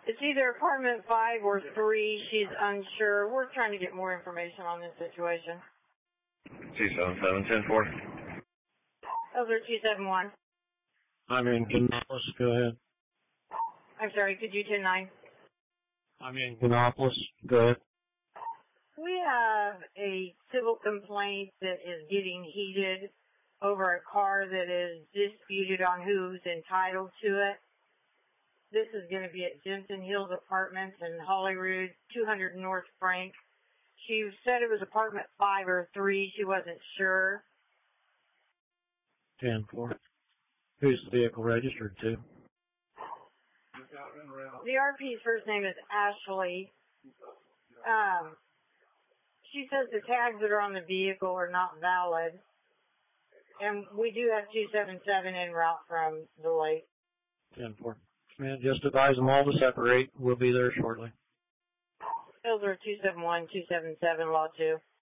It's either apartment 5 or 3. She's unsure. We're trying to get more information on this situation. 277-10-4. Over 271. I'm in Ganopolis. Go ahead. I'm sorry, could you 10-9? I'm in Ganopolis. Go ahead. We have a civil complaint that is getting heated over a car that is disputed on who's entitled to it. This is going to be at Jensen Hills Apartments in Holyrood, 200 North Frank. She said it was apartment 5 or 3. She wasn't sure. 10-4. Who's the vehicle registered to? The RP's first name is Ashley. She says the tags that are on the vehicle are not valid. And we do have 277 en route from the lake. 10-4. Man, just advise them all to separate. We'll be there shortly. Those are 271, 277, Law 2.